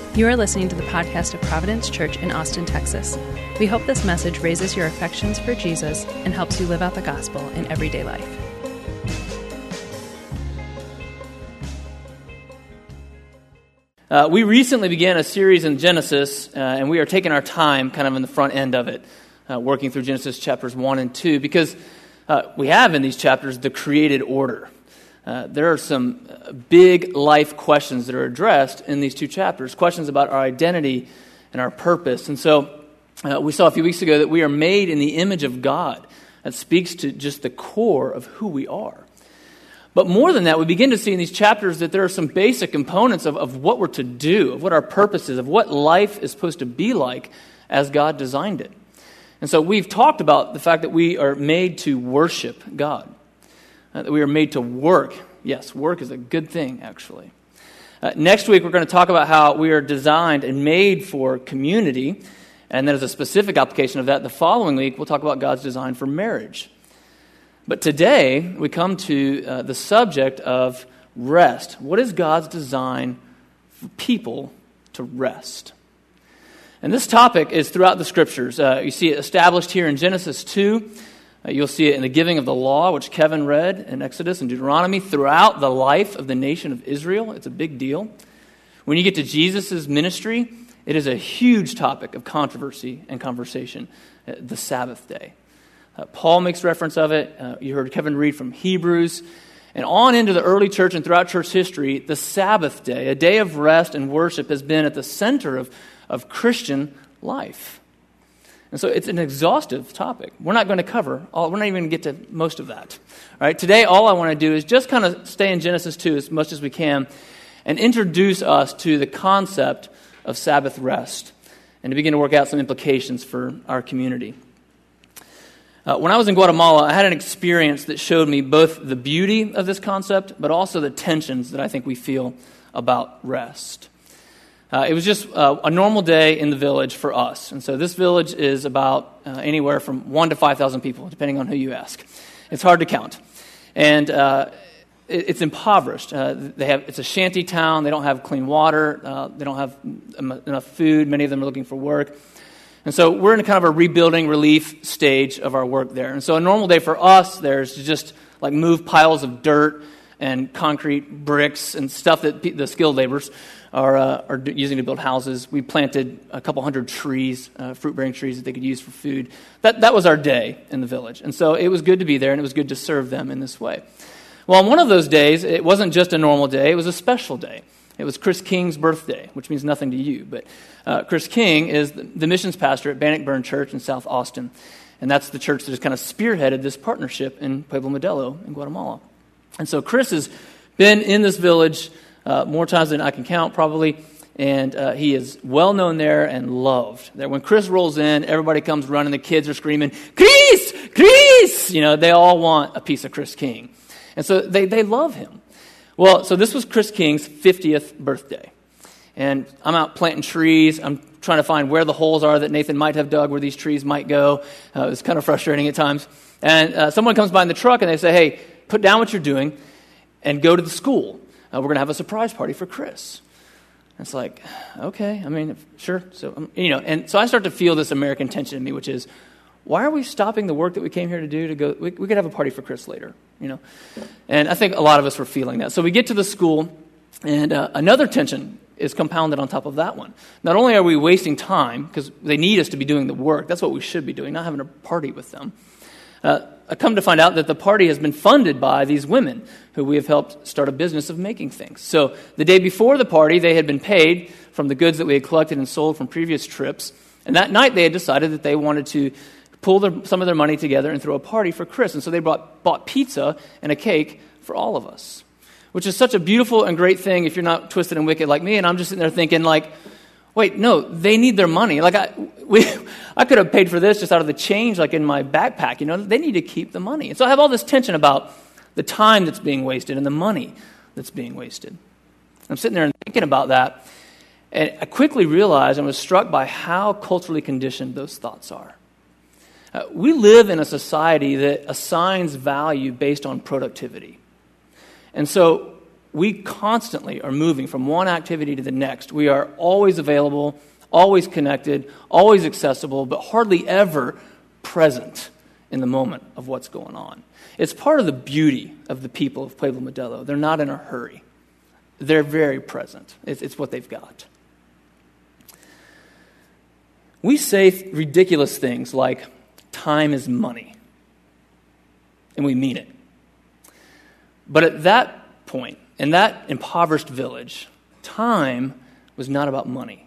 You are listening to the podcast of Providence Church in Austin, Texas. We hope this message raises your affections for Jesus and helps you live out the gospel in everyday life. We recently began a series in Genesis, and we are taking our time kind of in the front end of it, working through Genesis chapters 1 and 2, because we have in these chapters the created order. There are some big life questions that are addressed in these two chapters, questions about our identity and our purpose. And so we saw a few weeks ago that we are made in the image of God. That speaks to just the core of who we are. But more than that, we begin to see in these chapters that there are some basic components of what we're to do, of what our purpose is, of what life is supposed to be like as God designed it. And so we've talked about the fact that we are made to worship God. That we are made to work. Yes, work is a good thing, actually. Next week, we're going to talk about how we are designed and made for community. And then as a specific application of that, the following week, we'll talk about God's design for marriage. But today, we come to the subject of rest. What is God's design for people to rest? And this topic is throughout the Scriptures. You see it established here in Genesis 2. You'll see it in the giving of the law, which Kevin read in Exodus and Deuteronomy, throughout the life of the nation of Israel. It's a big deal. When you get to Jesus' ministry, it is a huge topic of controversy and conversation, the Sabbath day. Paul makes reference of it. You heard Kevin read from Hebrews. And on into the early church and throughout church history, the Sabbath day, a day of rest and worship, has been at the center of Christian life. And so it's an exhaustive topic. We're not going to cover all. We're not even going to get to most of that. All right, today, all I want to do is just kind of stay in Genesis 2 as much as we can and introduce us to the concept of Sabbath rest and to begin to work out some implications for our community. When I was in Guatemala, I had an experience that showed me both the beauty of this concept, but also the tensions that I think we feel about rest. It was just a normal day in the village for us. And so this village is about anywhere from 1 to 5,000 people, depending on who you ask. It's hard to count. And it's impoverished. It's a shanty town. They don't have clean water. They don't have enough food. Many of them are looking for work. And so we're in kind of a rebuilding relief stage of our work there. And so a normal day for us, there's just like move piles of dirt and concrete bricks and stuff that the skilled laborers are using to build houses. We planted a couple hundred trees, fruit-bearing trees that they could use for food. That was our day in the village. And so it was good to be there, and it was good to serve them in this way. Well, on one of those days, it wasn't just a normal day, it was a special day. It was Chris King's birthday, which means nothing to you. But Chris King is the missions pastor at Bannockburn Church in South Austin. And that's the church that has kind of spearheaded this partnership in Pueblo Modelo in Guatemala. And so Chris has been in this village more times than I can count, probably, and he is well known there and loved. That when Chris rolls in, everybody comes running. The kids are screaming, "Chris! Chris!" You know, they all want a piece of Chris King, and so they love him. Well, so this was Chris King's 50th birthday, and I'm out planting trees. I'm trying to find where the holes are that Nathan might have dug, where these trees might go. It was kind of frustrating at times. And someone comes by in the truck and they say, "Hey, put down what you're doing and go to the school. We're going to have a surprise party for Chris." And it's like, okay, I mean, sure. So, and so I start to feel this American tension in me, which is, why are we stopping the work that we came here to do to go? We could have a party for Chris later, And I think a lot of us were feeling that. So we get to the school, and another tension is compounded on top of that one. Not only are we wasting time, because they need us to be doing the work, that's what we should be doing, not having a party with them. I come to find out that the party has been funded by these women who we have helped start a business of making things. So the day before the party, they had been paid from the goods that we had collected and sold from previous trips. And that night, they had decided that they wanted to pull some of their money together and throw a party for Chris. And so they bought pizza and a cake for all of us, which is such a beautiful and great thing if you're not twisted and wicked like me. And I'm just sitting there thinking, like, wait, no, they need their money. Like, I could have paid for this just out of the change, like in my backpack. They need to keep the money. And so I have all this tension about the time that's being wasted and the money that's being wasted. I'm sitting there and thinking about that, and I quickly realized and was struck by how culturally conditioned those thoughts are. We live in a society that assigns value based on productivity. And so we constantly are moving from one activity to the next. We are always available, always connected, always accessible, but hardly ever present in the moment of what's going on. It's part of the beauty of the people of Pueblo Modelo. They're not in a hurry. They're very present. It's what they've got. We say ridiculous things like, time is money. And we mean it. But at that point, in that impoverished village, time was not about money.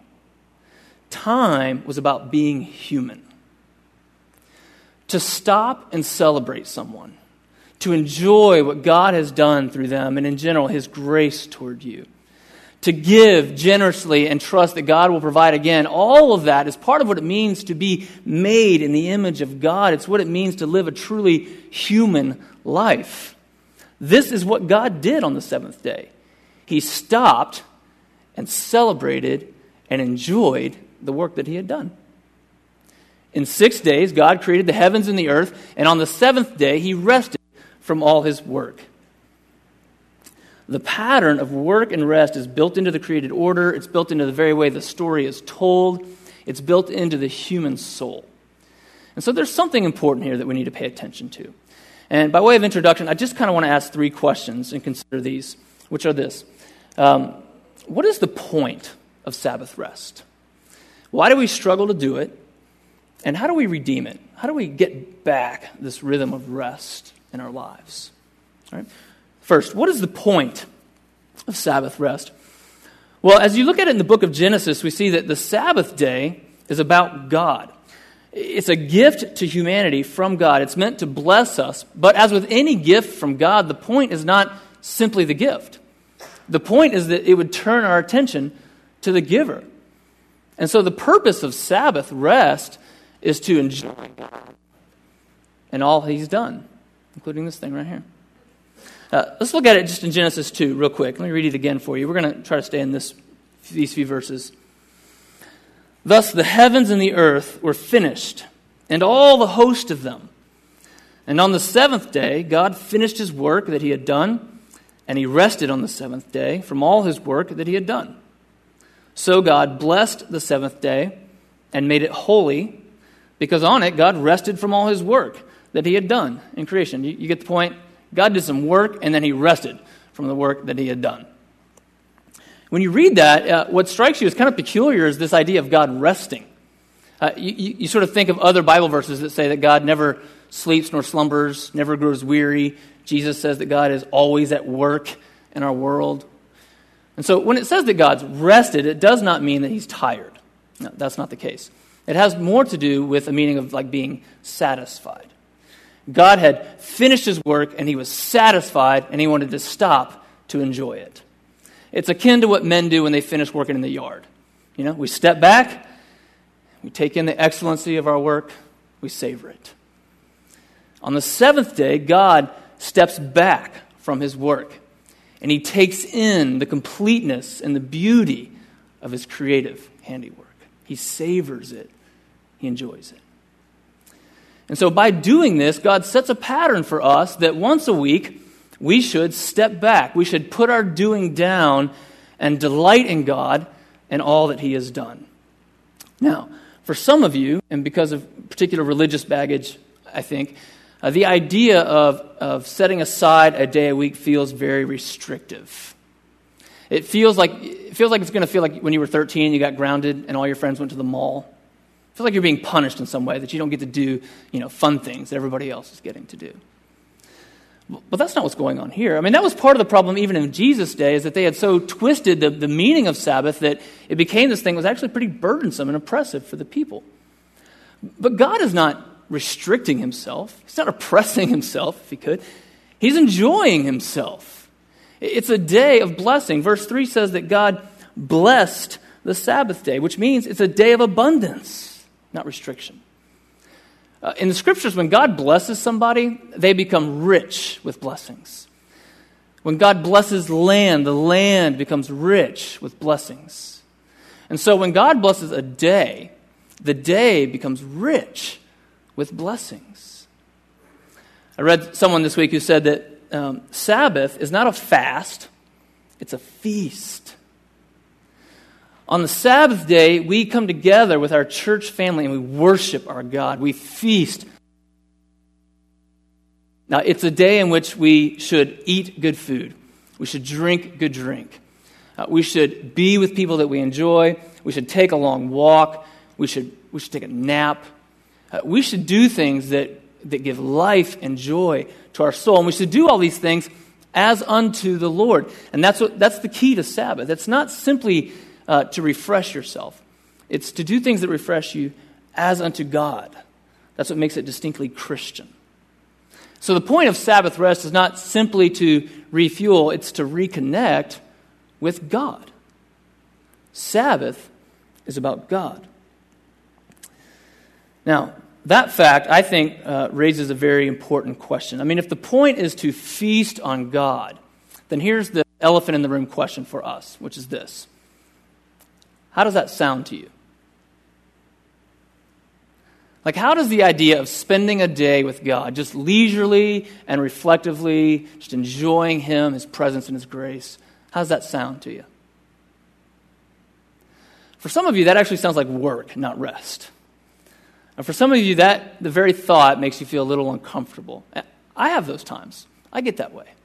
Time was about being human. To stop and celebrate someone, to enjoy what God has done through them, and in general, His grace toward you. To give generously and trust that God will provide again. All of that is part of what it means to be made in the image of God. It's what it means to live a truly human life. This is what God did on the seventh day. He stopped and celebrated and enjoyed the work that He had done. In 6 days, God created the heavens and the earth, and on the seventh day, He rested from all His work. The pattern of work and rest is built into the created order. It's built into the very way the story is told. It's built into the human soul. And so there's something important here that we need to pay attention to. And by way of introduction, I just kind of want to ask 3 questions and consider these, which are this. What is the point of Sabbath rest? Why do we struggle to do it? And how do we redeem it? How do we get back this rhythm of rest in our lives? All right. First, what is the point of Sabbath rest? Well, as you look at it in the book of Genesis, we see that the Sabbath day is about God. It's a gift to humanity from God. It's meant to bless us. But as with any gift from God, the point is not simply the gift. The point is that it would turn our attention to the giver. And so the purpose of Sabbath rest is to enjoy God and all He's done, including this thing right here. Let's look at it just in Genesis 2 real quick. Let me read it again for you. We're going to try to stay in these few verses. Thus the heavens and the earth were finished, and all the host of them. And on the seventh day, God finished His work that He had done, and He rested on the seventh day from all His work that He had done. So God blessed the seventh day and made it holy, because on it God rested from all His work that He had done in creation. You get the point? God did some work, and then He rested from the work that He had done. When you read that, what strikes you as kind of peculiar is this idea of God resting. You sort of think of other Bible verses that say that God never sleeps nor slumbers, never grows weary. Jesus says that God is always at work in our world. And so when it says that God's rested, it does not mean that He's tired. No, that's not the case. It has more to do with a meaning of like being satisfied. God had finished His work, and He was satisfied, and He wanted to stop to enjoy it. It's akin to what men do when they finish working in the yard. You know, we step back, we take in the excellency of our work, we savor it. On the seventh day, God steps back from His work, and He takes in the completeness and the beauty of His creative handiwork. He savors it. He enjoys it. And so by doing this, God sets a pattern for us that once a week, we should step back. We should put our doing down and delight in God and all that He has done. Now, for some of you, and because of particular religious baggage, I think, the idea of setting aside a day a week feels very restrictive. It feels like it's going to feel like when you were 13, you got grounded and all your friends went to the mall. It feels like you're being punished in some way, that you don't get to do, fun things that everybody else is getting to do. But that's not what's going on here. I mean, that was part of the problem even in Jesus' day, is that they had so twisted the meaning of Sabbath that it became this thing that was actually pretty burdensome and oppressive for the people. But God is not restricting Himself. He's not oppressing Himself, if He could. He's enjoying Himself. It's a day of blessing. Verse 3 says that God blessed the Sabbath day, which means it's a day of abundance, not restriction. In the Scriptures, when God blesses somebody, they become rich with blessings. When God blesses land, the land becomes rich with blessings. And so when God blesses a day, the day becomes rich with blessings. I read someone this week who said that Sabbath is not a fast, It's a feast. On the Sabbath day, we come together with our church family and we worship our God. We feast. Now, it's a day in which we should eat good food. We should drink good drink. We should be with people that we enjoy. We should take a long walk. We should take a nap. We should do things that give life and joy to our soul. And we should do all these things as unto the Lord. And that's the key to Sabbath. It's not simply to refresh yourself. It's to do things that refresh you as unto God. That's what makes it distinctly Christian. So the point of Sabbath rest is not simply to refuel, it's to reconnect with God. Sabbath is about God. Now, that fact, I think, raises a very important question. I mean, if the point is to feast on God, then here's the elephant in the room question for us, which is this. How does that sound to you? Like, how does the idea of spending a day with God, just leisurely and reflectively, just enjoying Him, His presence and His grace, how does that sound to you? For some of you, that actually sounds like work, not rest. And for some of you, that the very thought makes you feel a little uncomfortable. I have those times. I get that way.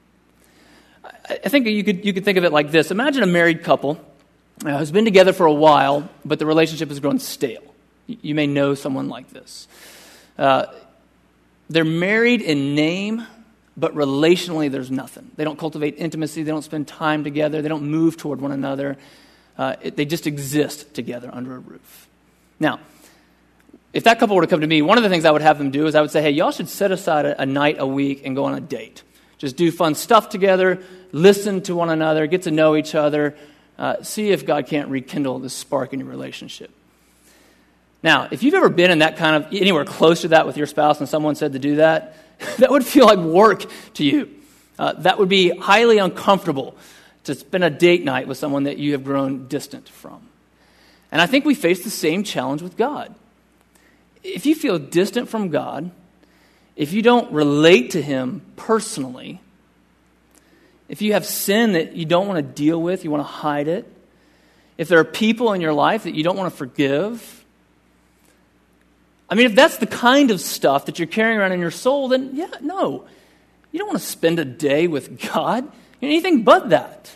I think you could think of it like this. Imagine a married couple who's been together for a while, but the relationship has grown stale. You may know someone like this. They're married in name, but relationally there's nothing. They don't cultivate intimacy. They don't spend time together. They don't move toward one another. They just exist together under a roof. Now, if that couple were to come to me, one of the things I would have them do is I would say, hey, y'all should set aside a night a week and go on a date. Just do fun stuff together, listen to one another, get to know each other, see if God can't rekindle this spark in your relationship. Now, if you've ever been in that kind of, anywhere close to that with your spouse and someone said to do that, that would feel like work to you. That would be highly uncomfortable to spend a date night with someone that you have grown distant from. And I think we face the same challenge with God. If you feel distant from God, if you don't relate to Him personally, if you have sin that you don't want to deal with, you want to hide it, if there are people in your life that you don't want to forgive, I mean, if that's the kind of stuff that you're carrying around in your soul, then yeah, no. You don't want to spend a day with God. You're anything but that.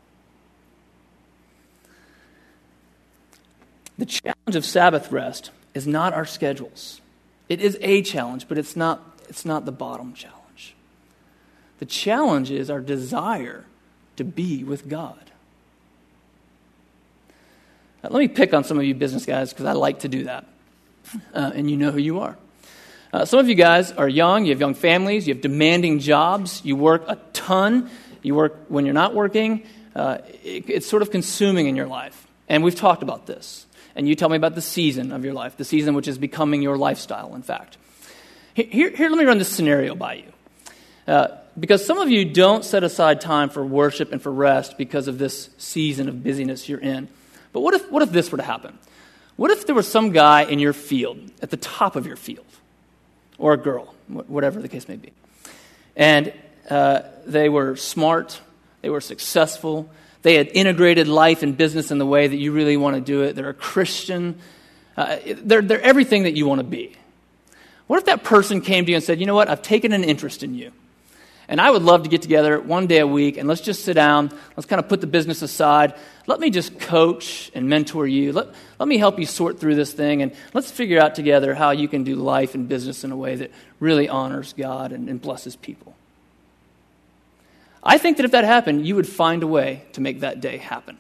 The challenge of Sabbath rest is not our schedules. It is a challenge, but it's not the bottom challenge. The challenge is our desire to be with God. Now, let me pick on some of you business guys because I like to do that. And you know who you are. Some of you guys are young, you have young families, you have demanding jobs, you work a ton, you work when you're not working. It's sort of consuming in your life. And we've talked about this. And you tell me about the season of your life, the season which is becoming your lifestyle, in fact. Here, let me run this scenario by you. Because some of you don't set aside time for worship and for rest because of this season of busyness you're in. But what if this were to happen? What if there was some guy in your field, at the top of your field, or a girl, whatever the case may be, and they were smart, they were successful, they had integrated life and business in the way that you really want to do it, they're a Christian, they're everything that you want to be. What if that person came to you and said, you know what, I've taken an interest in you, and I would love to get together one day a week, and let's just sit down, let's kind of put the business aside, let me just coach and mentor you, let me help you sort through this thing, and let's figure out together how you can do life and business in a way that really honors God and blesses people. I think that if that happened, you would find a way to make that day happen.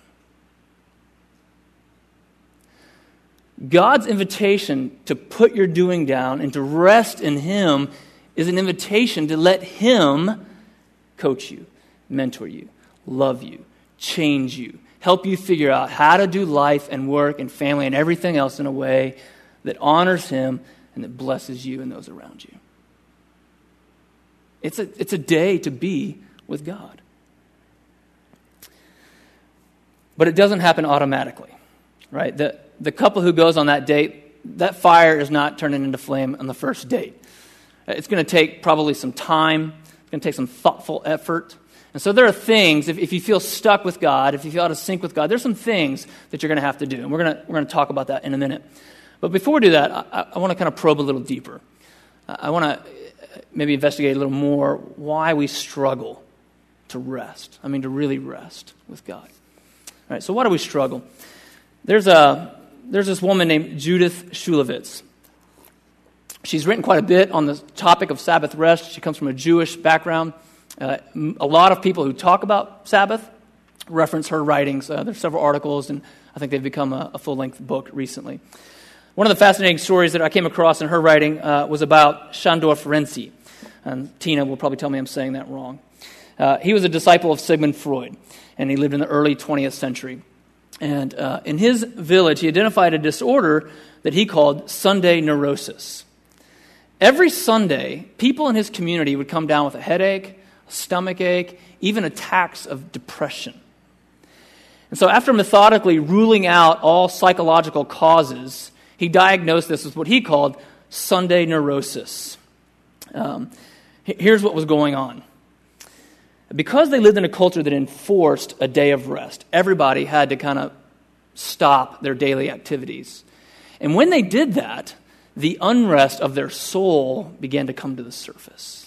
God's invitation to put your doing down and to rest in Him is an invitation to let Him coach you, mentor you, love you, change you, help you figure out how to do life and work and family and everything else in a way that honors Him and that blesses you and those around you. It's a day to be with God. But it doesn't happen automatically, right? The couple who goes on that date, that fire is not turning into flame on the first date. It's going to take probably some time. It's going to take some thoughtful effort. And so there are things, if you feel stuck with God, if you feel out of sync with God, there's some things that you're going to have to do. And we're going to talk about that in a minute. But before we do that, I want to kind of probe a little deeper. I want to maybe investigate a little more why we struggle to rest. I mean, to really rest with God. All right, so why do we struggle? There's this woman named Judith Shulevitz. She's written quite a bit on the topic of Sabbath rest. She comes from a Jewish background. A lot of people who talk about Sabbath reference her writings. There's several articles, and I think they've become a full-length book recently. One of the fascinating stories that I came across in her writing was about Sándor Ferenczi. And Tina will probably tell me I'm saying that wrong. He was a disciple of Sigmund Freud, and he lived in the early 20th century. And in his village, he identified a disorder that he called Sunday neurosis. Every Sunday, people in his community would come down with a headache, a stomach ache, even attacks of depression. And so after methodically ruling out all psychological causes, he diagnosed this with what he called Sunday neurosis. Here's what was going on. Because they lived in a culture that enforced a day of rest, everybody had to kind of stop their daily activities. And when they did that, the unrest of their soul began to come to the surface.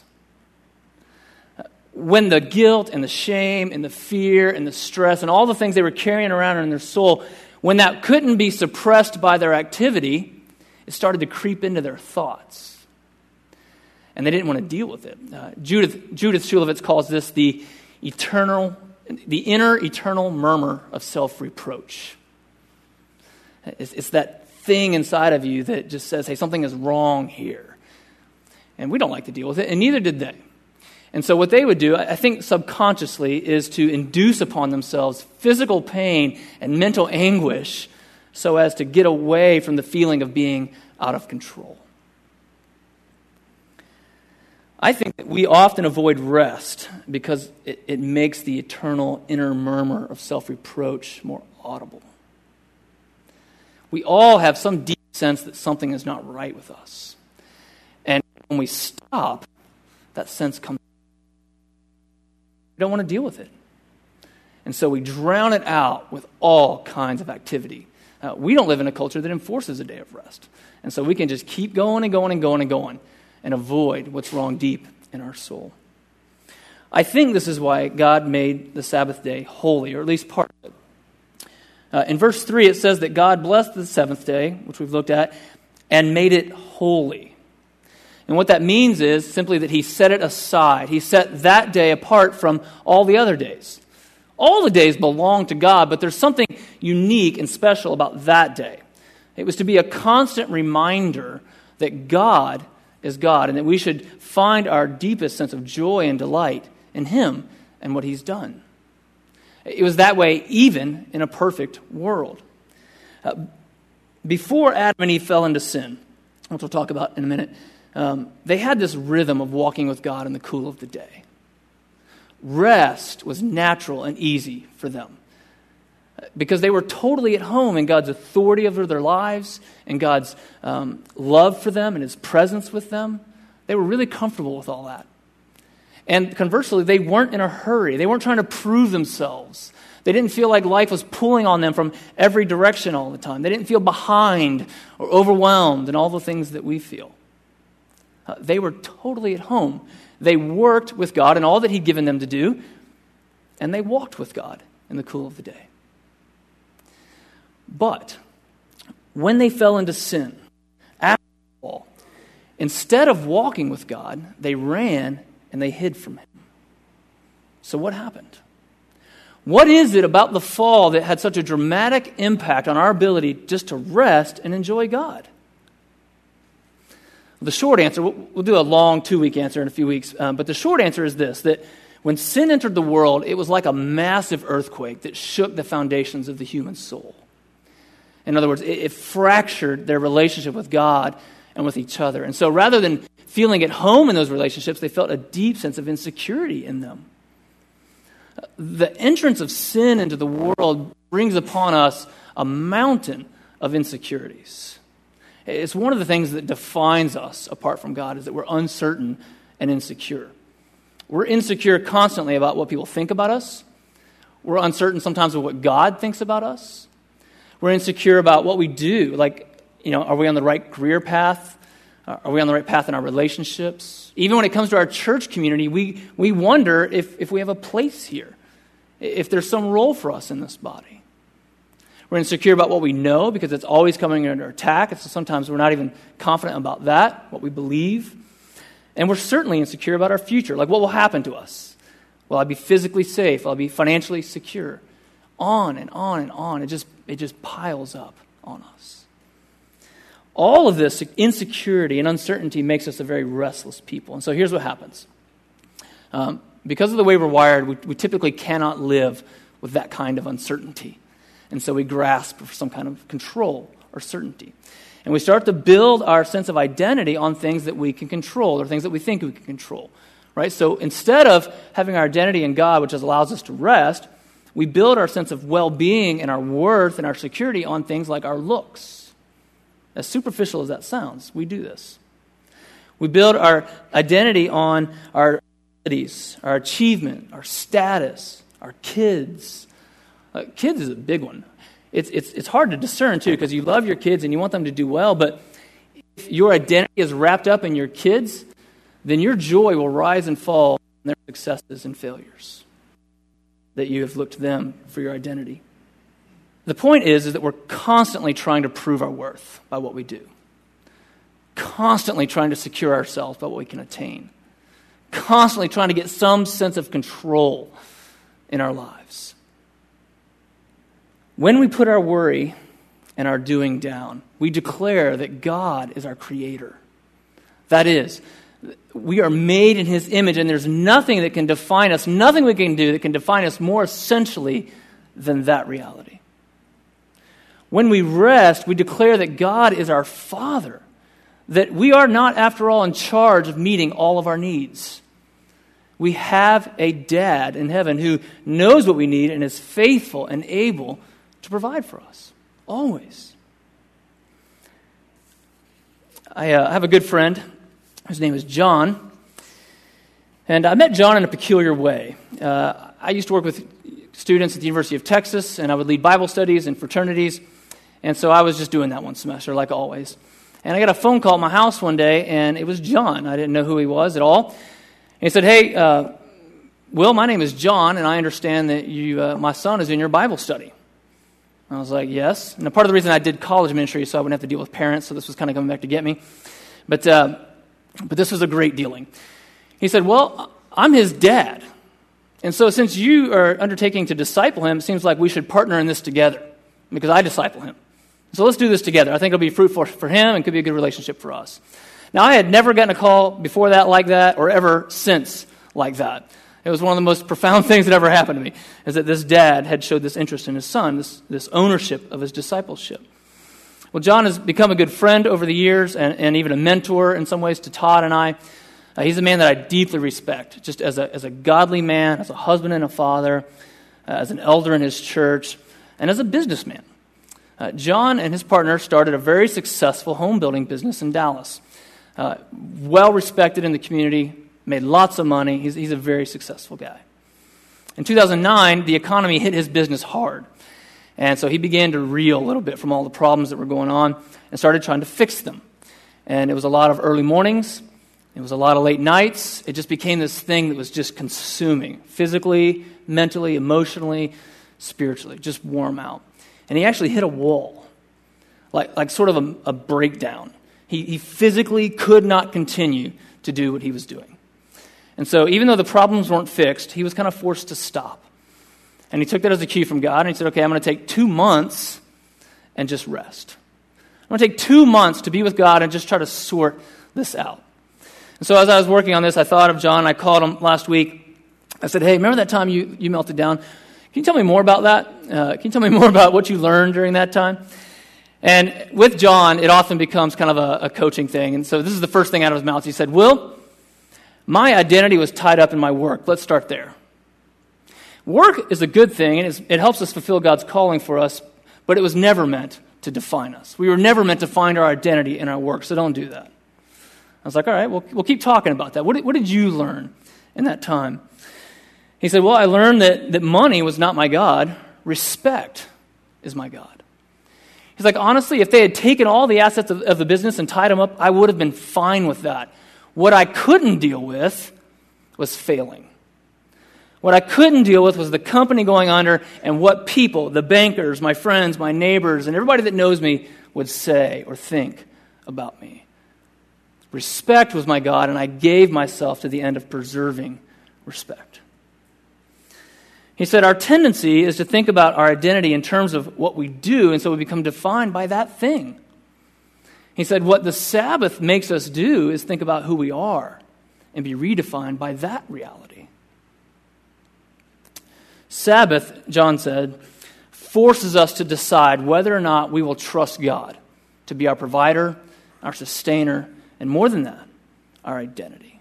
When the guilt and the shame and the fear and the stress and all the things they were carrying around in their soul, when that couldn't be suppressed by their activity, it started to creep into their thoughts. And they didn't want to deal with it. Judith Shulevitz calls this the inner eternal murmur of self-reproach. It's that thing inside of you that just says, hey, something is wrong here. And we don't like to deal with it, and neither did they. And so what they would do, I think subconsciously, is to induce upon themselves physical pain and mental anguish so as to get away from the feeling of being out of control. I think that we often avoid rest because it makes the eternal inner murmur of self-reproach more audible. We all have some deep sense that something is not right with us. And when we stop, that sense comes. We don't want to deal with it. And so we drown it out with all kinds of activity. We don't live in a culture that enforces a day of rest. And so we can just keep going and going and going and going and avoid what's wrong deep in our soul. I think this is why God made the Sabbath day holy, or at least part of it. In verse 3, it says that God blessed the seventh day, which we've looked at, and made it holy. And what that means is simply that he set it aside. He set that day apart from all the other days. All the days belong to God, but there's something unique and special about that day. It was to be a constant reminder that God is God, and that we should find our deepest sense of joy and delight in him and what he's done. It was that way even in a perfect world. Before Adam and Eve fell into sin, which we'll talk about in a minute, they had this rhythm of walking with God in the cool of the day. Rest was natural and easy for them because they were totally at home in God's authority over their lives and God's love for them and his presence with them. They were really comfortable with all that. And conversely, they weren't in a hurry. They weren't trying to prove themselves. They didn't feel like life was pulling on them from every direction all the time. They didn't feel behind or overwhelmed and all the things that we feel. They were totally at home. They worked with God and all that he'd given them to do, and they walked with God in the cool of the day. But when they fell into sin, after the fall, instead of walking with God, they ran and they hid from him. So what happened? What is it about the fall that had such a dramatic impact on our ability just to rest and enjoy God? The short answer, we'll do a long 2-week answer in a few weeks, but the short answer is this, that when sin entered the world, it was like a massive earthquake that shook the foundations of the human soul. In other words, it fractured their relationship with God and with each other. And so rather than feeling at home in those relationships, they felt a deep sense of insecurity in them. The entrance of sin into the world brings upon us a mountain of insecurities. It's one of the things that defines us apart from God, is that we're uncertain and insecure. We're insecure constantly about what people think about us. We're uncertain sometimes of what God thinks about us. We're insecure about what we do. Like, are we on the right career path? Are we on the right path in our relationships? Even when it comes to our church community, we wonder if we have a place here, if there's some role for us in this body. We're insecure about what we know because it's always coming under attack. And so sometimes we're not even confident about that, what we believe. And we're certainly insecure about our future. Like, what will happen to us? Will I be physically safe? Will I be financially secure? On and on and on. It just piles up on us. All of this insecurity and uncertainty makes us a very restless people. And so here's what happens. Because of the way we're wired, we typically cannot live with that kind of uncertainty. And so we grasp for some kind of control or certainty. And we start to build our sense of identity on things that we can control or things that we think we can control. Right? So instead of having our identity in God, which allows us to rest, we build our sense of well-being and our worth and our security on things like our looks. As superficial as that sounds, we do this. We build our identity on our abilities, our achievement, our status, our kids. Kids is a big one. It's hard to discern, too, because you love your kids and you want them to do well, but if your identity is wrapped up in your kids, then your joy will rise and fall in their successes and failures, that you have looked to them for your identity. The point is that we're constantly trying to prove our worth by what we do, constantly trying to secure ourselves by what we can attain, constantly trying to get some sense of control in our lives. When we put our worry and our doing down, we declare that God is our creator. That is, we are made in his image, and there's nothing that can define us, nothing we can do that can define us more essentially than that reality. When we rest, we declare that God is our Father, that we are not, after all, in charge of meeting all of our needs. We have a dad in heaven who knows what we need and is faithful and able to provide for us, always. I have a good friend. His name is John. And I met John in a peculiar way. I used to work with students at the University of Texas, and I would lead Bible studies and fraternities. And so I was just doing that one semester, like always. And I got a phone call at my house one day, and it was John. I didn't know who he was at all. And he said, "Hey, Will, my name is John, and I understand that my son is in your Bible study." I was like, "Yes." And part of the reason I did college ministry so I wouldn't have to deal with parents, so this was kind of coming back to get me. But this was a great dealing. He said, "Well, I'm his dad. And so since you are undertaking to disciple him, it seems like we should partner in this together because I disciple him. So let's do this together. I think it'll be fruitful for him and could be a good relationship for us." Now, I had never gotten a call before that like that or ever since like that. It was one of the most profound things that ever happened to me, is that this dad had showed this interest in his son, this ownership of his discipleship. Well, John has become a good friend over the years and even a mentor in some ways to Todd and I. He's a man that I deeply respect, just as a godly man, as a husband and a father, as an elder in his church, and as a businessman. John and his partner started a very successful home building business in Dallas. Well respected in the community, made lots of money. He's a very successful guy. In 2009, the economy hit his business hard. And so he began to reel a little bit from all the problems that were going on and started trying to fix them. And it was a lot of early mornings. It was a lot of late nights. It just became this thing that was just consuming, physically, mentally, emotionally, spiritually, just worn out. And he actually hit a wall, like sort of a breakdown. He physically could not continue to do what he was doing. And so even though the problems weren't fixed, he was kind of forced to stop. And he took that as a cue from God, and he said, "Okay, I'm going to take 2 months and just rest. I'm going to take 2 months to be with God and just try to sort this out." And so as I was working on this, I thought of John. I called him last week. I said, "Hey, remember that time you melted down? Can you tell me more about that? Can you tell me more about what you learned during that time?" And with John, it often becomes kind of a coaching thing. And so this is the first thing out of his mouth. He said, "Will, my identity was tied up in my work. Let's start there." Work is a good thing, and it helps us fulfill God's calling for us, but it was never meant to define us. We were never meant to find our identity in our work, so don't do that. I was like, "All right, we'll keep talking about that. What did you learn in that time. He said, well, I learned that money was not my God. Respect is my God. He's like, honestly, if they had taken all the assets of the business and tied them up, I would have been fine with that. What I couldn't deal with was failing. What I couldn't deal with was the company going under and what people, the bankers, my friends, my neighbors, and everybody that knows me would say or think about me. Respect was my God, and I gave myself to the end of preserving respect. He said our tendency is to think about our identity in terms of what we do, and so we become defined by that thing. He said what the Sabbath makes us do is think about who we are and be redefined by that reality. Sabbath, John said, forces us to decide whether or not we will trust God to be our provider, our sustainer, and more than that, our identity.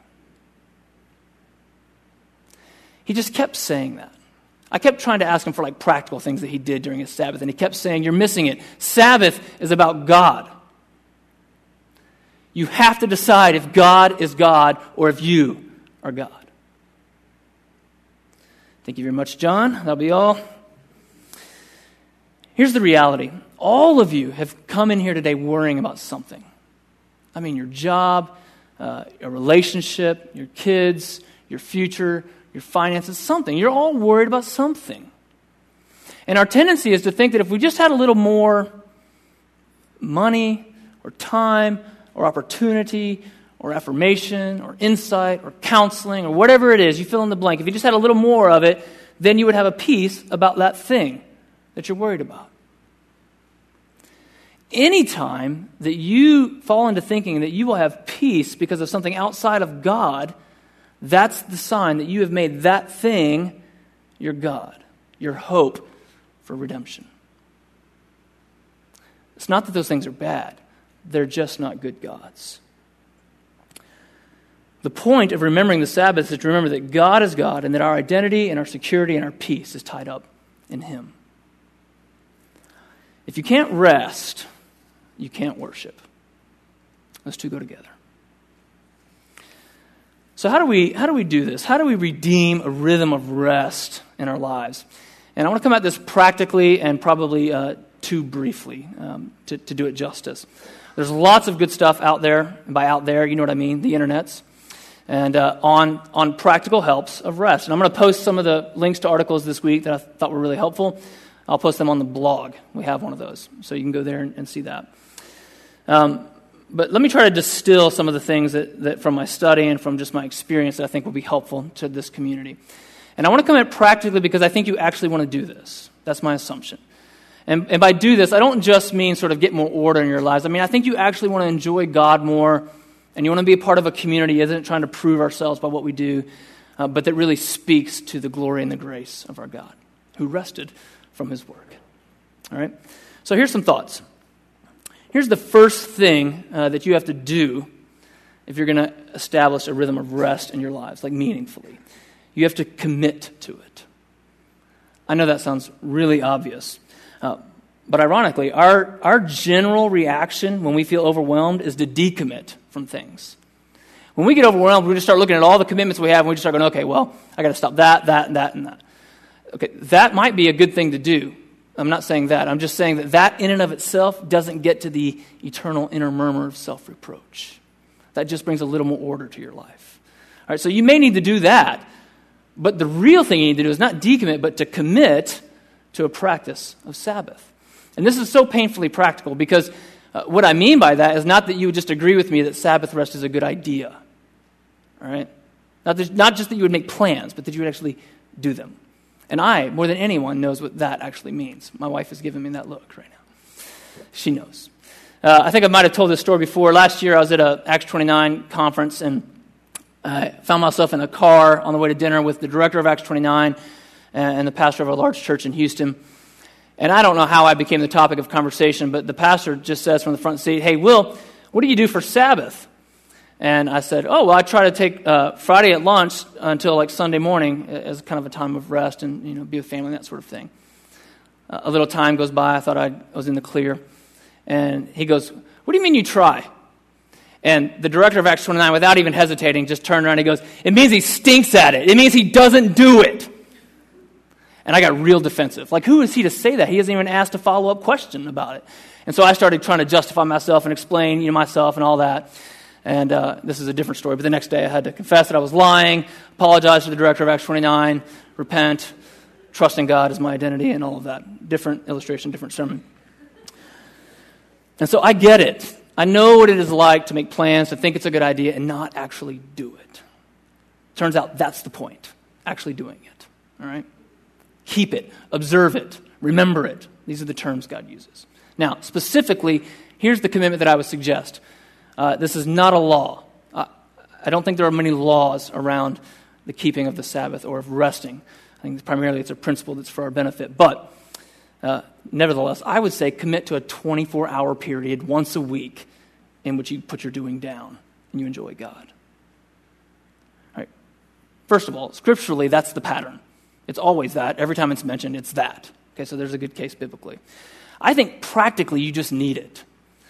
He just kept saying that. I kept trying to ask him for practical things that he did during his Sabbath, and he kept saying, you're missing it. Sabbath is about God. You have to decide if God is God or if you are God. Thank you very much, John. That'll be all. Here's the reality. All of you have come in here today worrying about something. I mean, your job, a relationship, your kids, your future, your finances, something. You're all worried about something. And our tendency is to think that if we just had a little more money or time or opportunity or affirmation or insight or counseling or whatever it is, you fill in the blank. If you just had a little more of it, then you would have a peace about that thing that you're worried about. Anytime that you fall into thinking that you will have peace because of something outside of God, that's the sign that you have made that thing your God, your hope for redemption. It's not that those things are bad. They're just not good gods. The point of remembering the Sabbath is to remember that God is God and that our identity and our security and our peace is tied up in Him. If you can't rest, you can't worship. Those two go together. So how do we do this? How do we redeem a rhythm of rest in our lives? And I want to come at this practically and probably too briefly to do it justice. There's lots of good stuff out there, and by out there, you know what I mean, the internets, and on practical helps of rest. And I'm going to post some of the links to articles this week that I thought were really helpful. I'll post them on the blog. We have one of those, so you can go there and see that. But let me try to distill some of the things that from my study and from just my experience that I think will be helpful to this community. And I want to come at it practically because I think you actually want to do this. That's my assumption. And by do this, I don't just mean sort of get more order in your lives. I mean, I think you actually want to enjoy God more, and you want to be a part of a community that isn't trying to prove ourselves by what we do, but that really speaks to the glory and the grace of our God, who rested from His work. All right? So here's some thoughts. Here's the first thing that you have to do if you're going to establish a rhythm of rest in your lives, like meaningfully. You have to commit to it. I know that sounds really obvious. But ironically, our general reaction when we feel overwhelmed is to decommit from things. When we get overwhelmed, we just start looking at all the commitments we have, and we just start going, okay, well, I got to stop that, and that. Okay, that might be a good thing to do. I'm not saying that. I'm just saying that in and of itself doesn't get to the eternal inner murmur of self-reproach. That just brings a little more order to your life. All right, so you may need to do that, but the real thing you need to do is not decommit, but to commit to a practice of Sabbath. And this is so painfully practical because what I mean by that is not that you would just agree with me that Sabbath rest is a good idea. All right? Not just that you would make plans, but that you would actually do them. And I, more than anyone, knows what that actually means. My wife is giving me that look right now. She knows. I think I might have told this story before. Last year I was at a Acts 29 conference and I found myself in a car on the way to dinner with the director of Acts 29 and the pastor of a large church in Houston. And I don't know how I became the topic of conversation, but the pastor just says from the front seat, "Hey, Will, what do you do for Sabbath?" And I said, "Oh, well, I try to take Friday at lunch until Sunday morning as kind of a time of rest and be with family, that sort of thing." A little time goes by. I thought I was in the clear. And he goes, "What do you mean you try?" And the director of Acts 29, without even hesitating, just turned around and he goes, it means he stinks at it. It means he doesn't do it. And I got real defensive. Like, who is he to say that? He hasn't even asked a follow-up question about it. And so I started trying to justify myself and explain, myself and all that. And this is a different story. But the next day I had to confess that I was lying, apologize to the director of Acts 29, repent, trusting God as my identity, and all of that. Different illustration, different sermon. And so I get it. I know what it is like to make plans, to think it's a good idea, and not actually do it. Turns out that's the point, actually doing it. All right? Keep it, observe it, remember it. These are the terms God uses. Now, specifically, here's the commitment that I would suggest. This is not a law. I don't think there are many laws around the keeping of the Sabbath or of resting. I think primarily it's a principle that's for our benefit. But nevertheless, I would say commit to a 24-hour period once a week in which you put your doing down and you enjoy God. All right. First of all, scripturally, that's the pattern. It's always that. Every time it's mentioned, it's that. Okay, so there's a good case biblically. I think practically you just need it.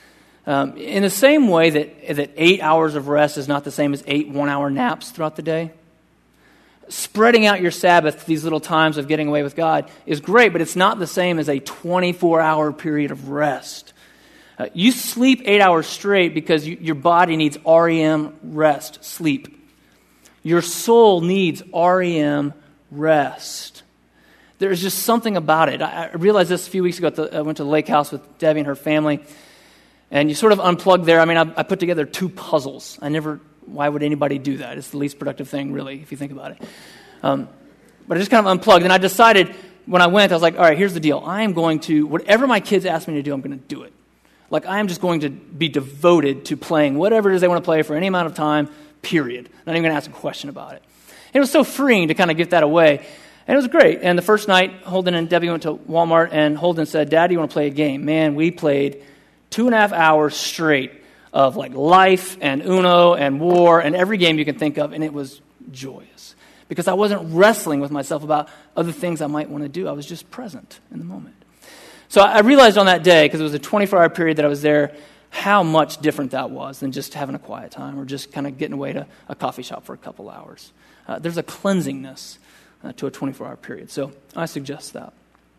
In the same way that 8 hours of rest is not the same as 8 one-hour naps throughout the day, spreading out your Sabbath to these little times of getting away with God is great, but it's not the same as a 24-hour period of rest. You sleep 8 hours straight because your body needs REM, rest, sleep. Your soul needs REM, rest. There's just something about it. I realized this a few weeks ago. I went to the lake house with Debbie and her family, and you sort of unplug there. I mean, I put together 2 puzzles. Why would anybody do that? It's the least productive thing, really, if you think about it. But I just kind of unplugged, and I decided when I went, I was like, all right, here's the deal. I am going to, whatever my kids ask me to do, I'm going to do it. Like, I am just going to be devoted to playing whatever it is they want to play for any amount of time, period. Not even going to ask a question about it. It was so freeing to kind of get that away. And it was great. And the first night, Holden and Debbie went to Walmart, and Holden said, Dad, you want to play a game? Man, we played 2.5 hours straight of like Life and Uno and War and every game you can think of, and it was joyous. Because I wasn't wrestling with myself about other things I might want to do. I was just present in the moment. So I realized on that day, because it was a 24-hour period that I was there, how much different that was than just having a quiet time or just kind of getting away to a coffee shop for a couple hours. There's a cleansingness to a 24-hour period. So I suggest that.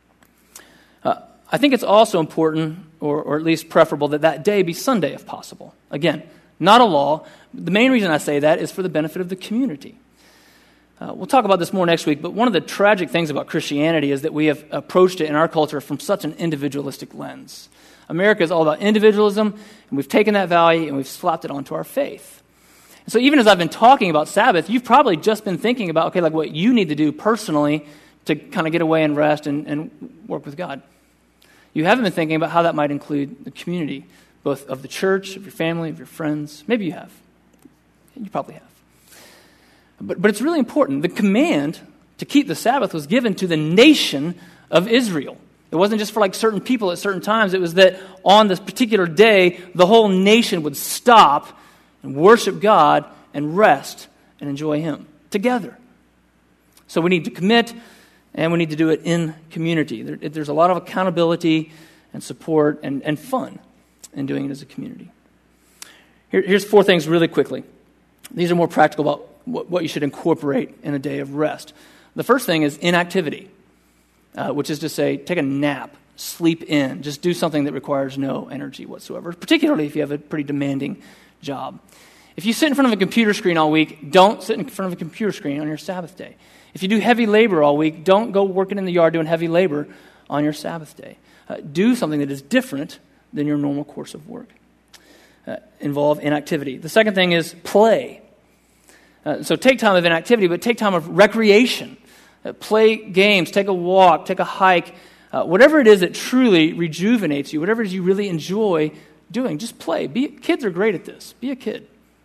I think it's also important, or at least preferable, that day be Sunday if possible. Again, not a law. The main reason I say that is for the benefit of the community. We'll talk about this more next week, but one of the tragic things about Christianity is that we have approached it in our culture from such an individualistic lens. America is all about individualism, and we've taken that value and we've slapped it onto our faith. And so even as I've been talking about Sabbath, you've probably just been thinking about, okay, like what you need to do personally to kind of get away and rest and work with God. You haven't been thinking about how that might include the community, both of the church, of your family, of your friends. Maybe you have. You probably have. But it's really important. The command to keep the Sabbath was given to the nation of Israel. It wasn't just for like certain people at certain times. It was that on this particular day, the whole nation would stop and worship God and rest and enjoy Him together. So we need to commit, and we need to do it in community. There's a lot of accountability and support and fun in doing it as a community. Here's 4 things really quickly. These are more practical about what you should incorporate in a day of rest. The first thing is inactivity, which is to say, take a nap, sleep in, just do something that requires no energy whatsoever, particularly if you have a pretty demanding job. If you sit in front of a computer screen all week, don't sit in front of a computer screen on your Sabbath day. If you do heavy labor all week, don't go working in the yard doing heavy labor on your Sabbath day. Do something that is different than your normal course of work. Involve inactivity. The second thing is play. So take time of inactivity, but take time of recreation. Play games, take a walk, take a hike. Whatever it is that truly rejuvenates you, whatever it is you really enjoy doing, just play. Kids are great at this. Be a kid.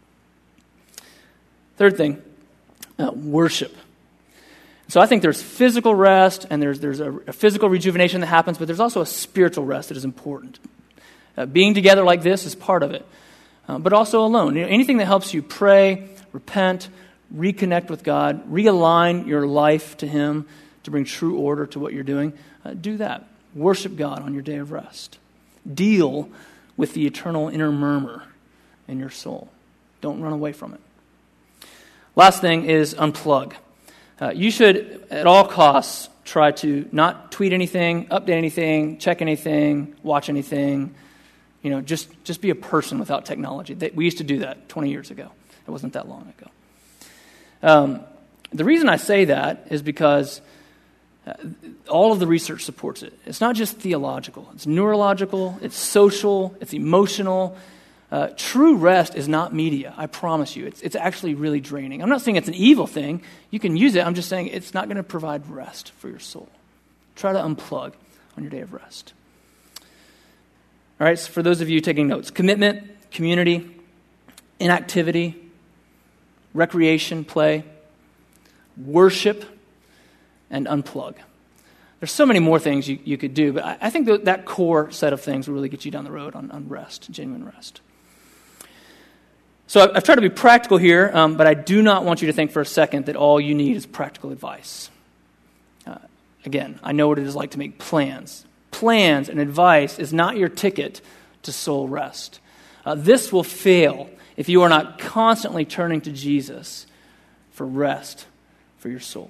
Third thing, worship. So I think there's physical rest and there's a physical rejuvenation that happens, but there's also a spiritual rest that is important. Being together like this is part of it, but also alone. Anything that helps you pray, repent, reconnect with God, realign your life to Him to bring true order to what you're doing, do that. Worship God on your day of rest. Deal with the eternal inner murmur in your soul. Don't run away from it. Last thing is unplug. You should, at all costs, try to not tweet anything, update anything, check anything, watch anything. Just be a person without technology. We used to do that 20 years ago. It wasn't that long ago. The reason I say that is because all of the research supports it. It's not just theological. It's neurological, it's social, it's emotional. True rest is not media, I promise you. It's actually really draining. I'm not saying it's an evil thing. You can use it. I'm just saying it's not going to provide rest for your soul. Try to unplug on your day of rest. All right, so for those of you taking notes, commitment, community, inactivity, recreation, play, worship, and unplug. There's so many more things you could do, but I think that core set of things will really get you down the road on rest, genuine rest. So I've tried to be practical here, but I do not want you to think for a second that all you need is practical advice. Again, I know what it is like to make plans. Plans and advice is not your ticket to soul rest. This will fail if you are not constantly turning to Jesus for rest for your soul.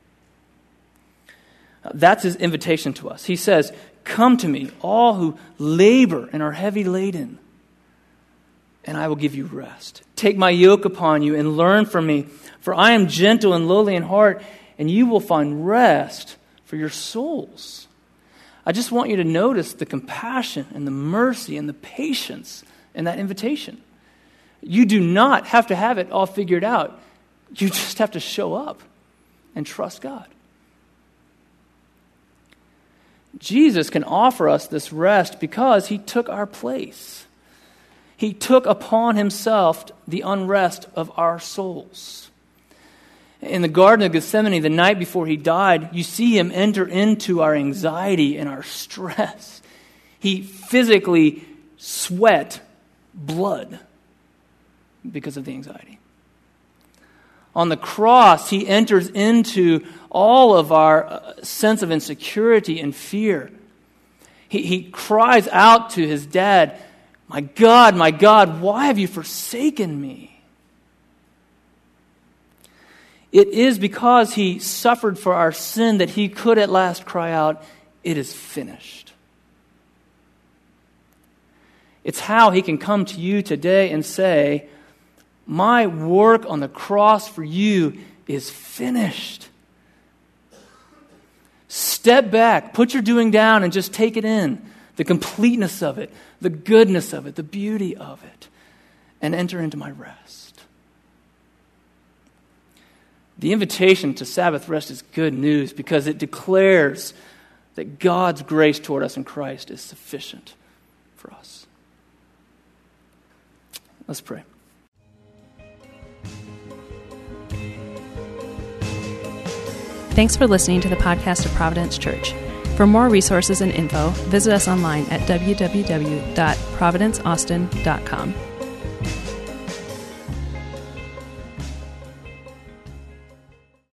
That's his invitation to us. He says, "Come to me, all who labor and are heavy laden, and I will give you rest. Take my yoke upon you and learn from me, for I am gentle and lowly in heart, and you will find rest for your souls." I just want you to notice the compassion and the mercy and the patience in that invitation. You do not have to have it all figured out. You just have to show up and trust God. Jesus can offer us this rest because he took our place. He took upon himself the unrest of our souls. In the Garden of Gethsemane, the night before he died, you see him enter into our anxiety and our stress. He physically sweat blood because of the anxiety. On the cross, he enters into all of our sense of insecurity and fear. He cries out to his dad, my God, why have you forsaken me?" It is because he suffered for our sin that he could at last cry out, "It is finished." It's how he can come to you today and say, "My work on the cross for you is finished." Step back, put your doing down, and just take it in. The completeness of it, the goodness of it, the beauty of it, and enter into my rest. The invitation to Sabbath rest is good news because it declares that God's grace toward us in Christ is sufficient for us. Let's pray. Thanks for listening to the podcast of Providence Church. For more resources and info, visit us online at www.providenceaustin.com.